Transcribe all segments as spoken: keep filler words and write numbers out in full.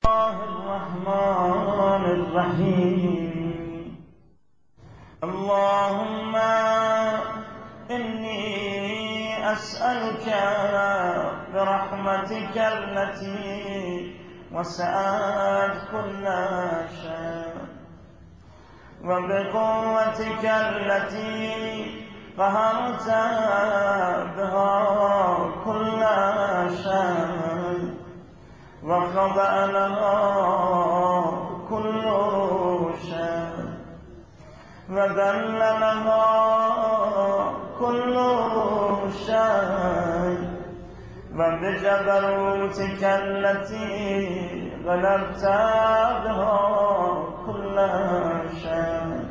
الله الرحمن الرحيم اللهم إني أسألك برحمتك التي وسعت كل شيء وبقوتك التي قهرت بها كل شيء وخضع لها كل شيء وذل لها كل شيء وبجبروتك التي غلبت بها كل شيء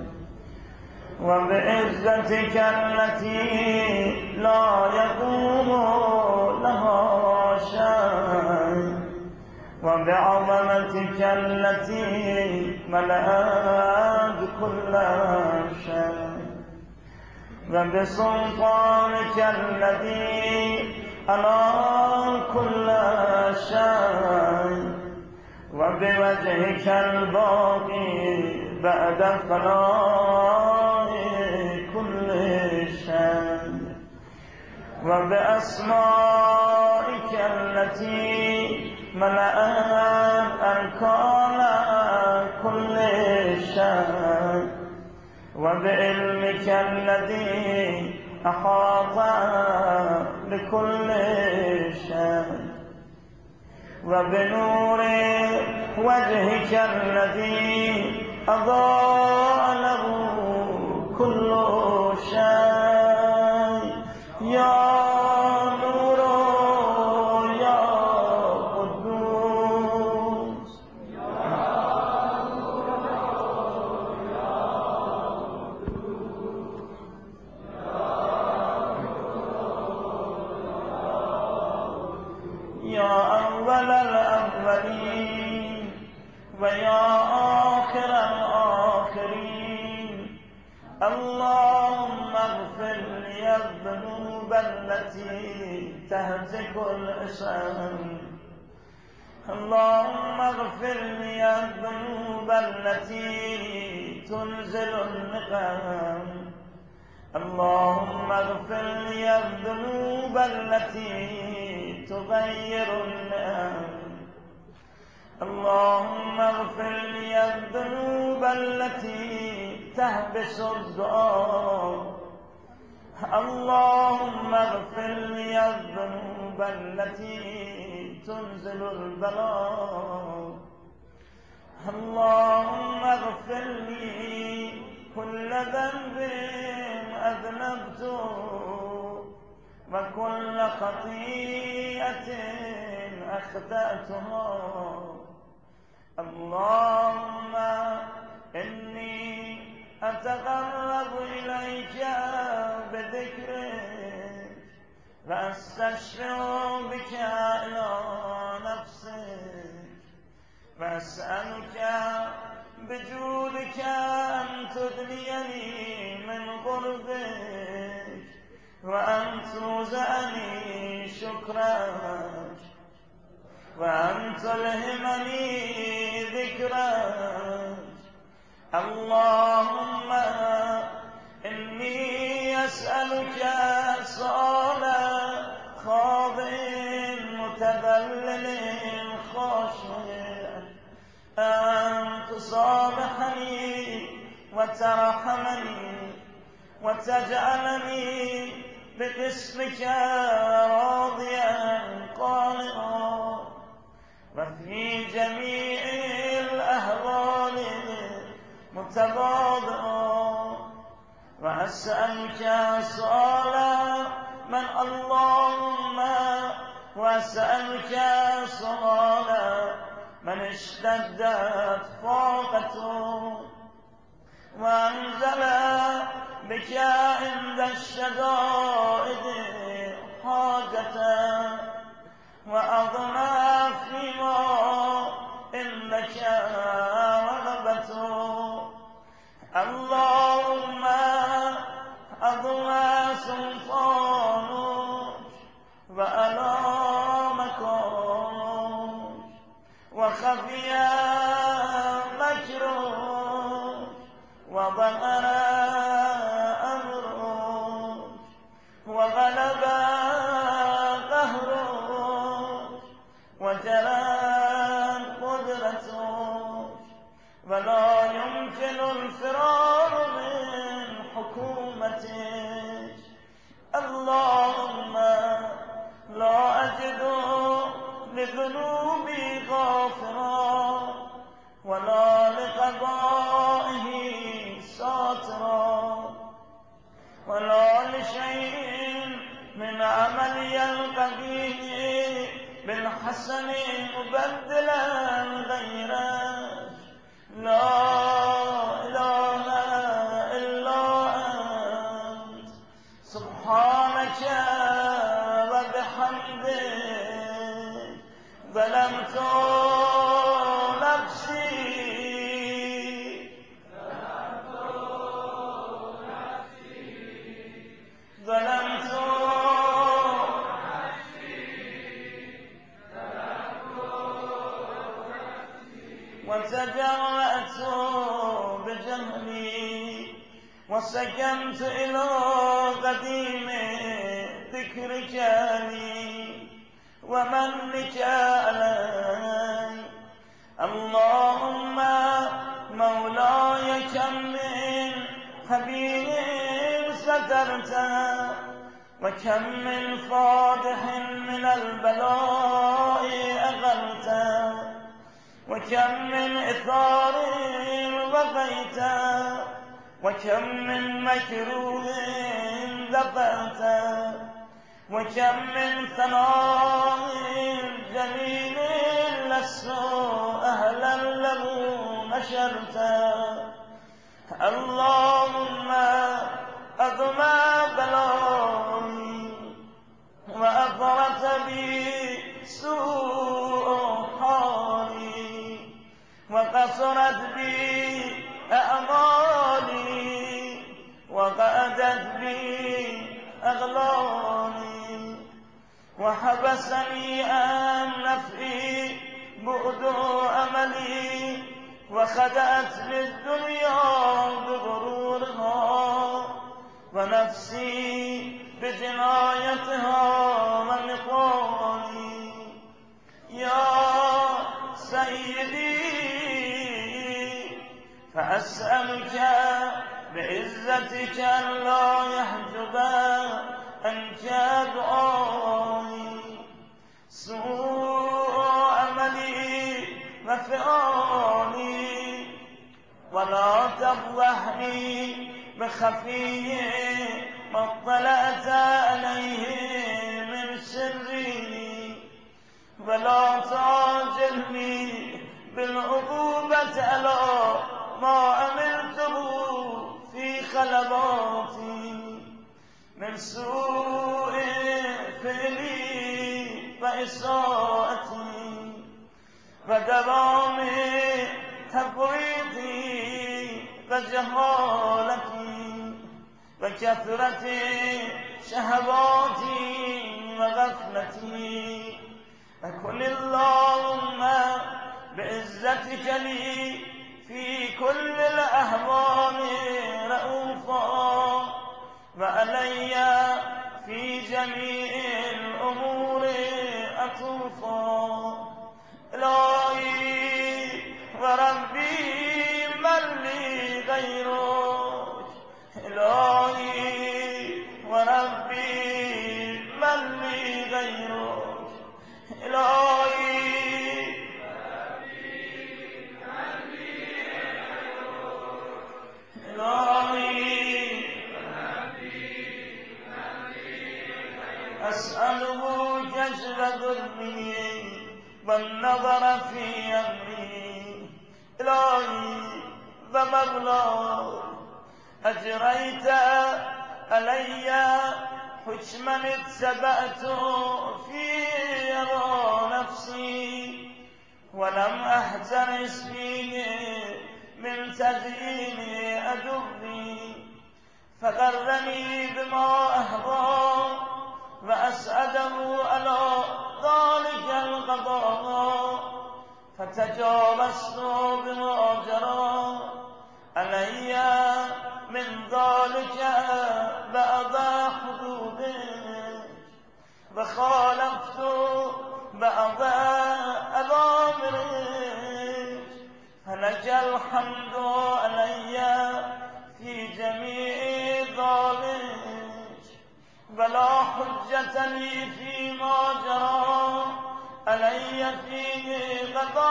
وبعزتك التي لا يقوم لها شيء وبعظمتك التي ملأت كل شيء وبسلطانك الذي على كل شيء وبوجهك الباقي بعد فناء كل شيء وبأسمائك التي ملأت أركان كل شيء وبعلمك الذي أحاط بكل شيء وبنور وجهك الذي أضاء له كل شيء يا نور يا قدوس يا نور يا قدوس يا أول الأولين ويا آخر الآخرين اللهم اغفر لي الذنوب التي تهتك الإسان اللهم اغفر لي الذنوب التي تنزل النقم اللهم اغفر لي الذنوب التي تغير النعم اللهم اغفر لي الذنوب التي تحبس الدعاء اللهم اغفر لي الذنوب التي تنزل البلاء اللهم اغفر لي كل ذنب أذنبته وكل خطيئة أخطأتها اللهم إني أتقرب إليك بذكرك وأستشفع بك إلى نفسك وأسألك بجودك أن تدنيني من قربك وأن توزعني شكرك وأن تلهمني ذكرك اللهم إني أسألك سؤال خاضع متذلل خاشع أن تصالحني وترحمني وتجعلني بقسمك راضيا قانعا وفي جميع الأهوال متواضعا وأسألك سؤال من اللهم وأسألك سؤال من اشتدت فاقته وأنزل بك عند الشدائد حاجته وأضمى فيما إنك رغبته اللهم أضمى سلطانك وألا مكانك وخفي علي مكروه وظهر أمره وغلب قهره وجرت قدرته ولا يمكن الفرار من حكومتك. اللهم لا أجد لذنوبي غافرا ولا لقضائه ساترا ولا لشيء من عملي القبيح بالحسن مبدلا غيرك. لا إله إلا أنت سبحانك وبحمدك ظلمت نفسي ظلمت وتجرأت بجهلي وسكنت إلى قديم ذكرك لي ومنك علي. اللهم مولاي كم من خبير سترته وكم من فاضح من البلاء أغلته وكم من إثار وقيته وكم من مكروه دفعته وكم من ثناء جميل لست أهلا له نشرته. اللهم أضمى بلاي وأفرت بي سوء حالي وقصرت بي أعمالي وقعدت بي أغلالي وحبسني عن نفعي بعد أملي وخدعت للدنيا بغرورها ونفسي بجنايتها ونقالي. يا سيدي فأسألك بعزتك أن لا يحجب عنك دعائي سوء عملي وفعالي ولا تفضحني بخفي ما اطلعت عليه من سري ولا تعجلني بالعقوبة على ما عملته في خلباتي من سوء فعلي وإساءتي ودوام تفريطي وجهالتي وكثرة شهواتي وغفلتي. فكن اللهم بعزتك لي في كل الأحوال رؤوفا وعلي في جميع الأمور أطوفا. إلهي وربي من لي غيرك إلهي وربي من لي غيرك إلهي أسأله كشف ذنبي والنظر في أمري. إلهي ومولاي أجريت علي حكما اتبعت فيه نفسي ولم أحترس فيه من تزيين أدبي فغرني بما أهضى وأسعده على ذلك القضاء فتجاوزت بما جرى علي من ذلك بعد حدوده وخالفت بعض أوامره فلك الحمد علي في جميع ذلك ولا حجة لي فيما جرى علي فيه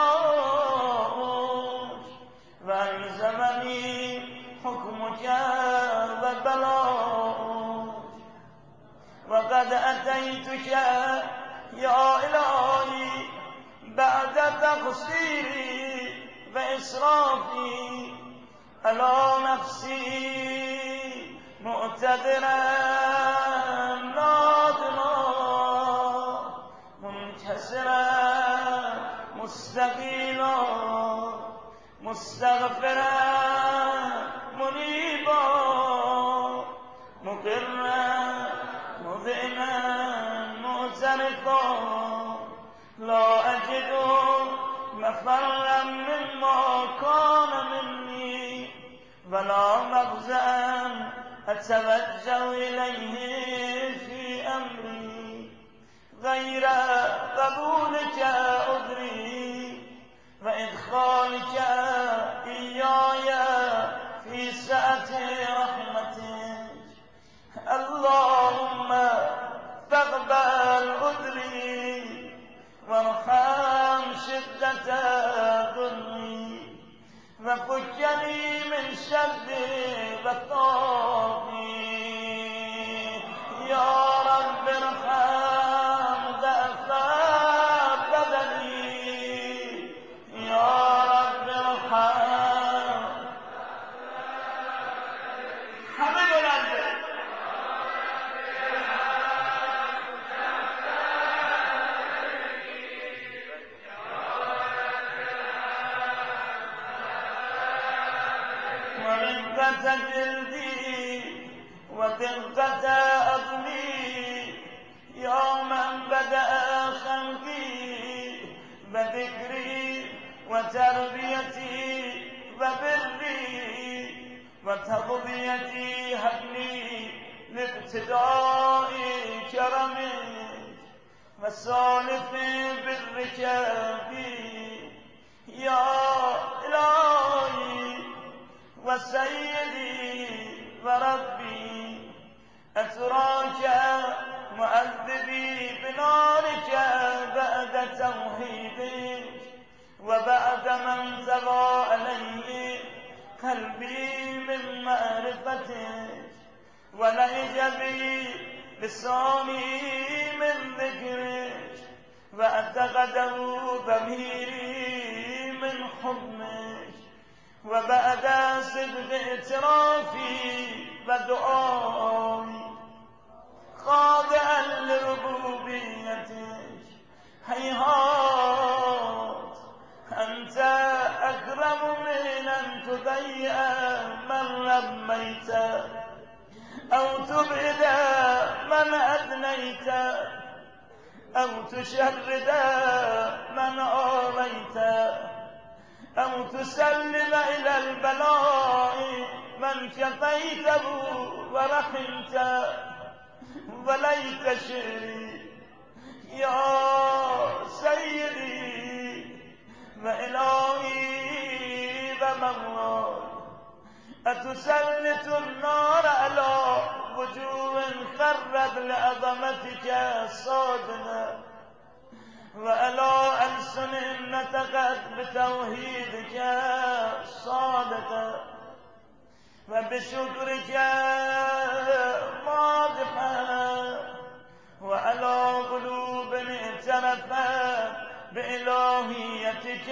قضاءك وألزمني حكمك وبلاءك وقد أتيتك يا إلهي بعد تقصيري وإسرافي على نفسي معتذرا نادما منكسرا مستقيلا مستغفرا منيبا مقرا مذعنا معترفا لا أجد مفرا مما كان مني ولا مفزعا أتوجه إليه في أمري غير قبولك عذري وإدخالك إياي في سعة رحمتك اللهم فاقبل عذري وارحم شدة ظلمي وفكني من شر بطاقي يا رب ارحم ضعف بدني يا رب ارحم حمد لله ورقة جلدي ودقة أضمي يوما بدأ خلقي بذكري وتربيتي وبري وتغذيتي هبني لابتداء كرمك وسالف برك بي يا إلهي وسيدي وربي أتراك معذبي بنارك بعد توحيدك وبعد من زغى عليه قلبي من معرفتك ولهج بي لساني من ذكرك واعتقده ضميري من حضنك وبعد صدق اعترافي ودعائي خاضعا لربوبيتك هيهات أنت أكرم من أن تضيع من رميت أو تبعد من أدنيت أو تشرد من آويت أو تسلم إلى البلاء من كفيته ورحمت وليت شعري يا سيدي وإلهي ومولاي أتسلط النار على وجوه خرت لعظمتك صادنا وعلى ألسن نطقت بتوحيدك صادقا وبشكرك ماضحا وعلى قلوب اعترفت بإلهيتك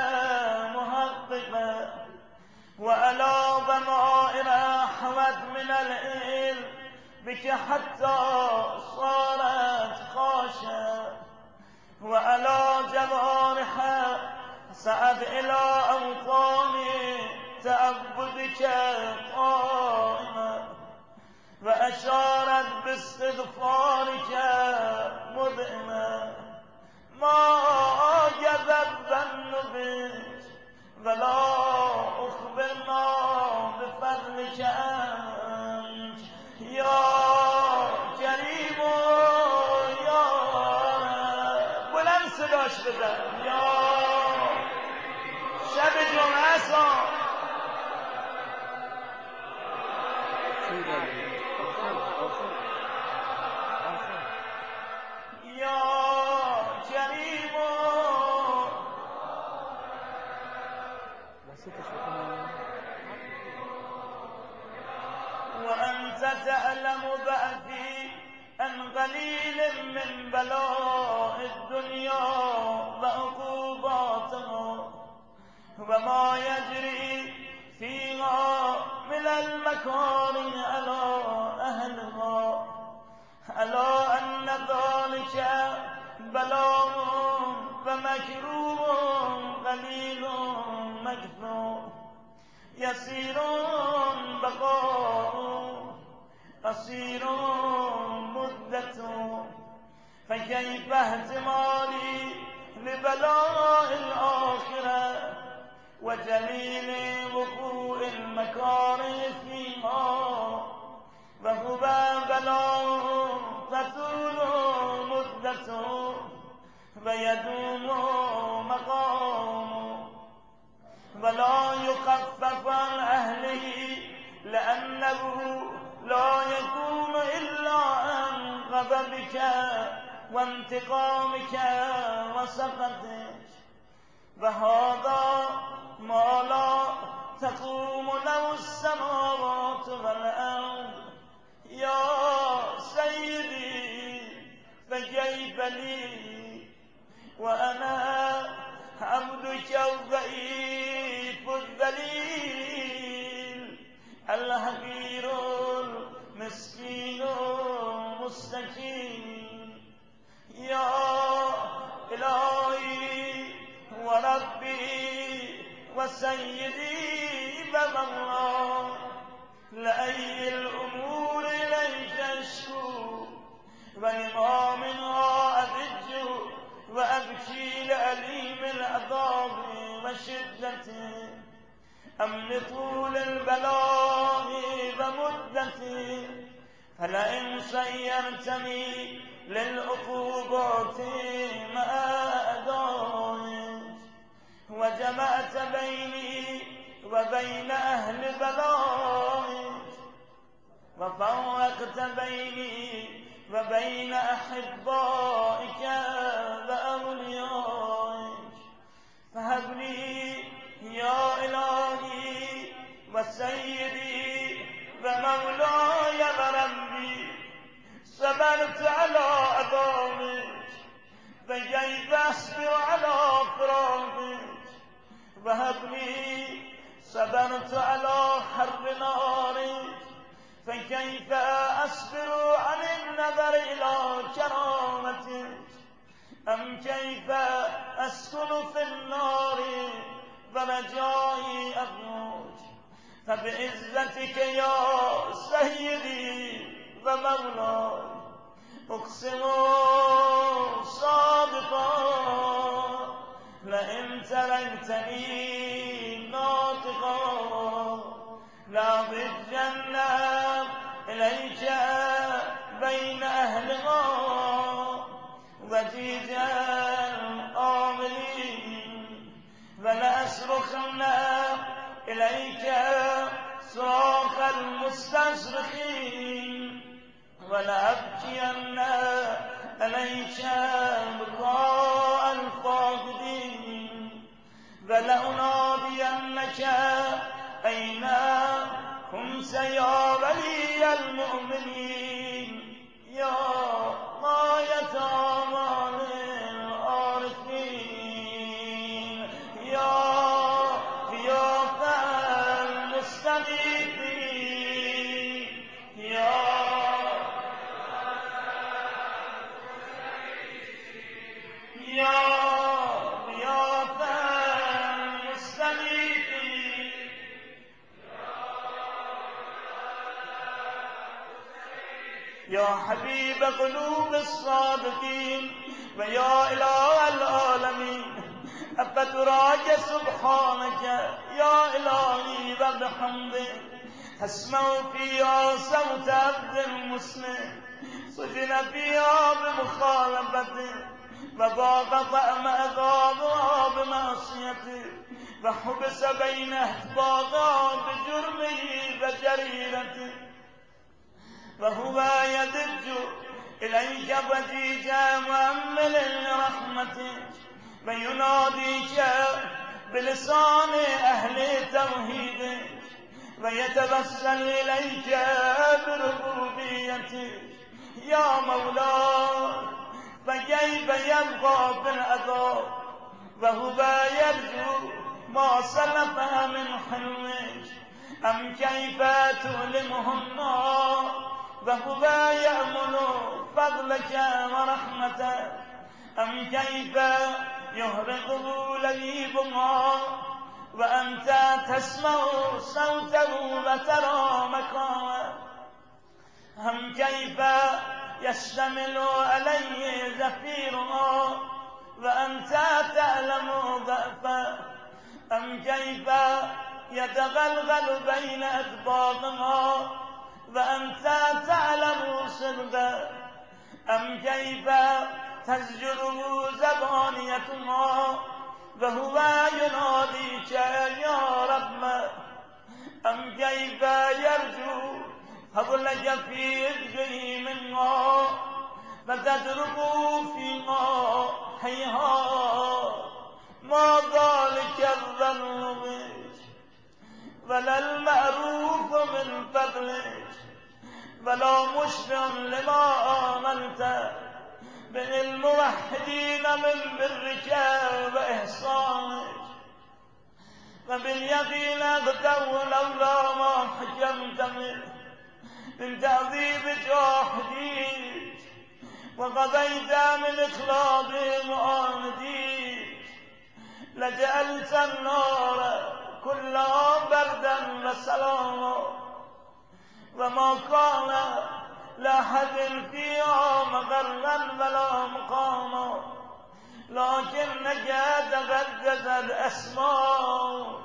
محققا وعلى ضمائر أحوت من العلم بك حتى صارت خاشعة وعلى جوارح سعد إلى أوطان تعبدك قائمة وأشارت باستغفارك مدئمة ما جذب الظن ولا أخبرنا بفضلك أنت يا كريم يا رب. بلند صداش بزن یا شب جمعه سان یا کریم وأنت تعلم بأبي أن قليل من بلاء الدنيا وعقوباتها وما يجري فيها من المكارم على أهلها ألا أن ذلك بلاء فمكروه قليل مكفور يسير بقاء قصير مدة فكيف احتمالي لبلاء الآخرة وجليل وقوع المكاره فيها وهو بلاء تطول مدته ويدوم مقام ولا يخفف عن أهله لأنه لا يكون إلا عن غضبك وانتقامك وسخطك وهذا ما لا تقوم له السماوات والأرض يا سيدي فكيف لي وأنا عبدك الضعيف الذليل الحقير المسكين المستكين يا إلهي وربي وسيدي ومولاي لأي الأمور إليك أشكو ولما منها أضج وأبكي لأليم العذاب وشدته أم لطول البلاء ومدته فلئن سيرتني للعقوبات مع أعدائك وجمعت بيني وبين أهل بلائك وفرقت بيني وبين أحبائك وأوليائك فهب لي يا إلهي وسيدي ومولاي وربي صبرت على عذابك فكيف أصبر على فراقك وهب لي صبرت على حر نارك فكيف أصبر عن النظر إلى كرامتك أم كيف أسكن في النار ورجائي أرجوك فبعزتك يا سيدي ومولاي أقسم صادقا لئن تركتني ناطقا لأضجن إليك بين أهلها وجيجا آملين ولأصرخن إليك صراخ المستصرخين ولأبكين إليك بكاء الفاقدين ولأنادينك أين كنت يا ولي المؤمنين يا غاية آمال العارفين يا غياث المستغيثين يا يا غياث المستغيثين يا حبيب قلوب الصادقين ويا إله العالمين أفتراك سبحانك وبحمده تسمع فيها صوت عبد مسلم سجن فيها بمخالفته وذاق طعم عذابها بمعصيته وحبس بين أحباطها بجرمه وجريرته وهو يدج إليك ضجيجا مؤمل لرحمته ويناديك بلسان أهل توحيده ويتوسل إليك بربوبيته يا مولاي فكيف يبقى في العذاب وهو يرجو ما سلف من حلمك أم كيف تؤلمه النار وهو يأمل فضلك ورحمتك أم كيف يهرقه لهيب ما وأنت تسمع صوته وترى مكانه أم كيف يشتمل عليه زفيرها وأنت تعلم ضعفه أم كيف يتغلغل بين أطباقها وأنت تعلم صدقه أم كيف تزجره زبانيتها وهو يناديك يا رب أم كيف يرجو فضلك في رزقه منها فتتركه فيما هيهات ما ذلك الظن بك ولا المعروف من فضلك ولا مشفع لما آمنت بالموحدين من برك وإحسانك وباليقين اغتوا لولا ما حكمت منه من تعذيب جاحديك وقضيت من إخلاض معانديك لجعلت النار كلها بردا وسلاما وما كان لأحد فيها مقرا ولا مقاما لكنك تقدست أسماك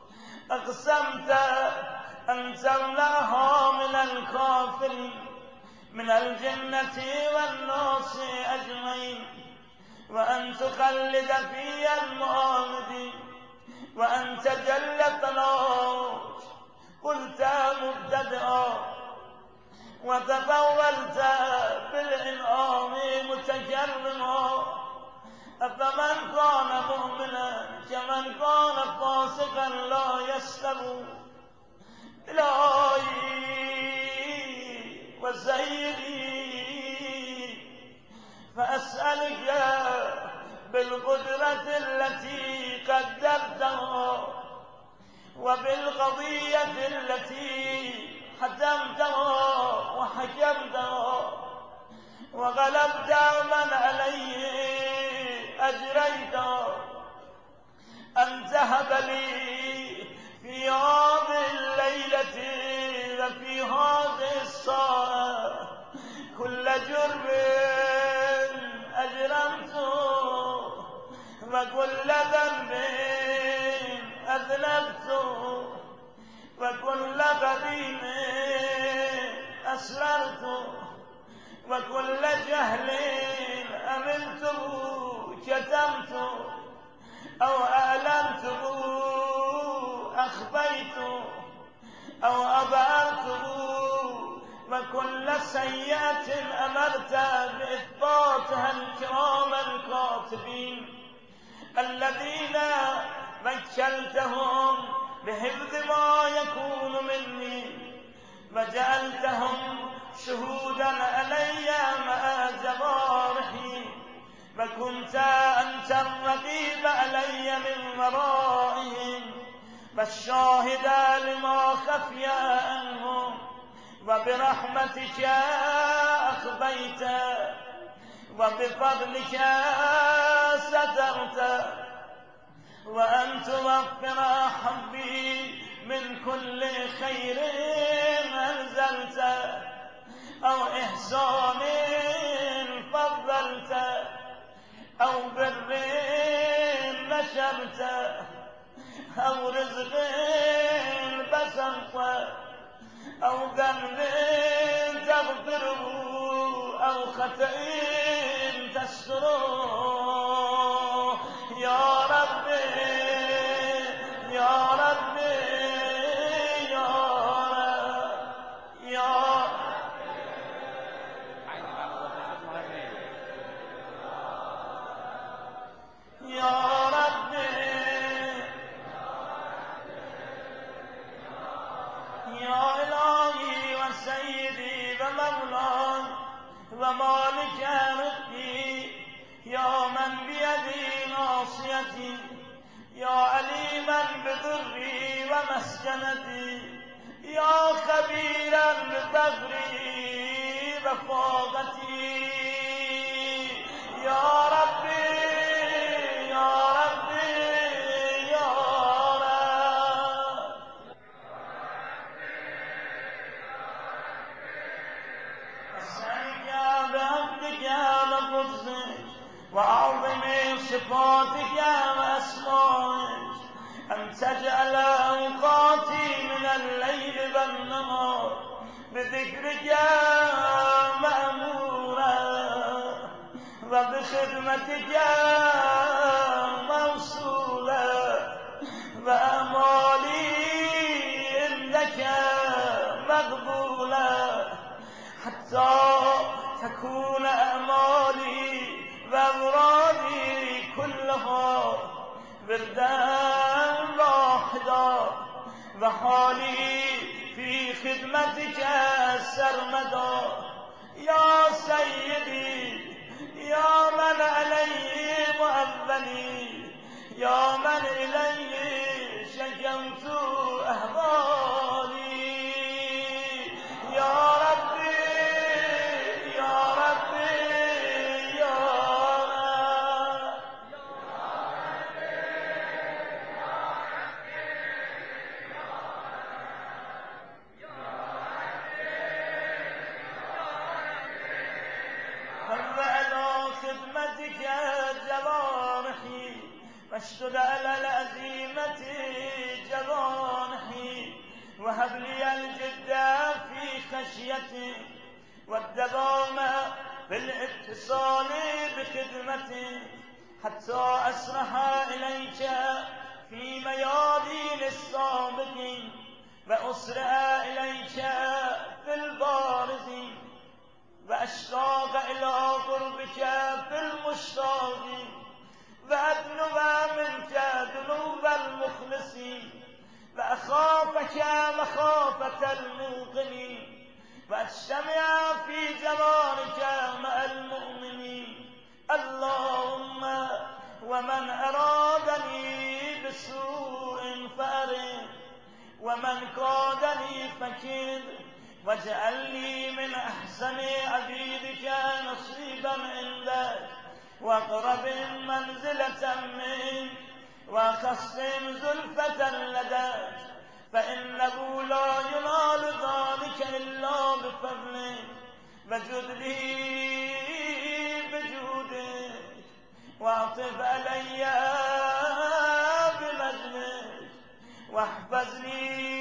أقسمت أن تملأها من الكافرين من الجنة والناس أجمعين وأن تخلد في المعاندين وأن تجلت ثناك قلت مبتدئا وتفولت بالإنعام متكرما أفمن كان مؤمنا كمن كان فاسقا لا يستوي إلهي وسيدي فأسألك بالقدرة التي قدرتها وبالقضية التي حكمتها وحكمتها وغلبت من عليه أجريتها أن تهب لي في هذه الليلة وفي هذه الساعة كل جرم أجرمته وكل ذنب أذنبته وكل قديم أسررته وكل جهل أمنته كتمته أو أعلمته أخفيته أو أظهرته وكل سيئة أمرت بإثباتها الكرام الكاتبين الذين وكلتهم بحفظ ما يكون مني وجعلتهم شهودا علي مع جوارحي وكنت أنت الرقيب علي من ورائهم والشاهد لما خفي عنهم وبرحمتك أخبيت وبفضلك سترت وأن توفر حبي من كل خير أنزلت أو إحسان فضلت أو بر نشرت أو رزق خلقه أو ذنب تغفره أو خطأ تستره يا ربي يا ربي يا رب يا يا ربي يا إلهي وسيدي ومولاي ومالك رزقي يا من بيدي ناصيتي يا عليما بضري ومسكنتي يا خبيرا بفقري وفاقتي يا ربي يا ربي يا رب أسألك بعبدك وقدسك وأعظم صفاتك وأسمائك أن تجعل أوقاتي من الليل والنهار بذكرك مأمورا وبخدمتك موصولا وأمالي عندك مقبولا حتى تكون أمالي وأمرادي كلها وردا واحدا وحالي في خدمتك سرمدا يا سيدي يا من عليه مؤولي يا من إليه شكوت أهوالي يا ربي يا ربي يا خدمتك جوارحي واشدد على العزيمة جوانحي وهب لي الجد في خشيتي والدوام في الاتصال بخدمتي حتى أسرح إليك في ميادين السابقين وأسرع إليك في البارزين وأشتاق إلى قربك في المشتاقين وأدنو منك دنوب المخلصين وأخافك مخافة الموقنين وأجتمع في جوارك مع المؤمنين اللهم ومن أرادني بسوء فأرد ومن كادني فكد واجعلني من أحسن عبيدك نصيبا عندك واقرب منزلة منك وخصم زلفة لديك فإنه لا ينال ذلك إلا بفضلك وجد لي بجودك واعطف علي بمجدك واحفظني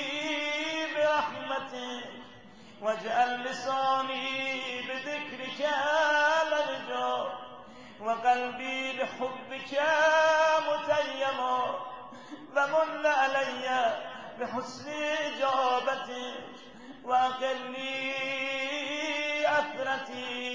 برحمتك واجعل لساني بذكرك مرجا وقلبي بحبك متيما ومن علي بحسن إجابتك وأقلني أثرتي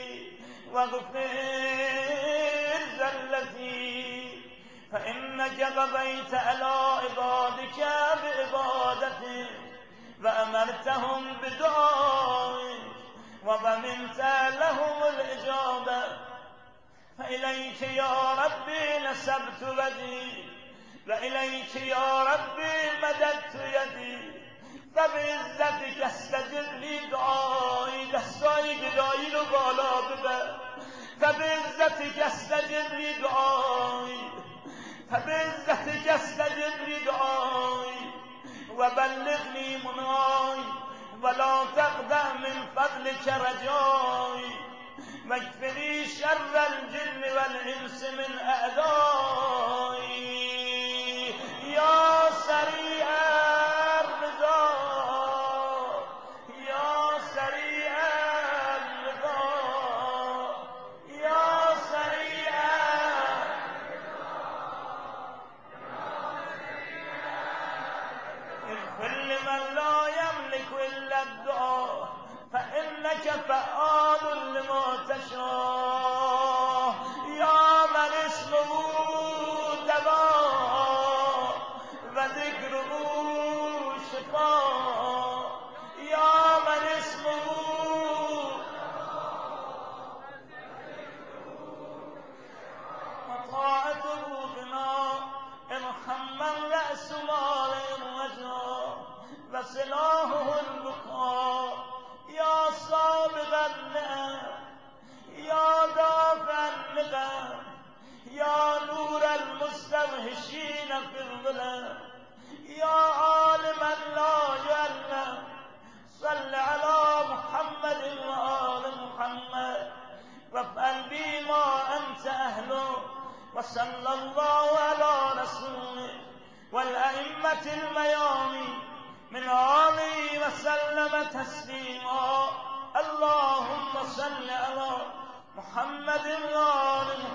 واغفر زلتي فإنك قضيت على عبادك بعبادتك وأمرتهم بدعائك وضمنت لهم الإجابة فإليك يا ربي نسبت وجهي وإليك يا ربي مددت يدي فبعزتك استجب لي دعائي دستای گدایی رو بالا ببر فبعزتك استجب لي دعائي فبعزتك استجب لي دعائي وبلغني مناي ولا تقدع من فضلك رجائي واكفني شر الجن والإنس من أعدائي يا سريع الدعاء فإنك فعال لما تشاء يا من اسمه دواء وذكره شفاء يا من اسمه وطاعته بنا محمد رأس مال الرجاء وسلاحه البقاء يا سابق النعم يا دافع النقم يا نور المستوحشين في الظلم يا عالما لا يعلم صل على محمد وآل محمد وافعل بي ما أنت أهله وصلى الله على رسوله والأئمة الميامين من آله وسلم تسليما اللهم صل على محمد وآل محمد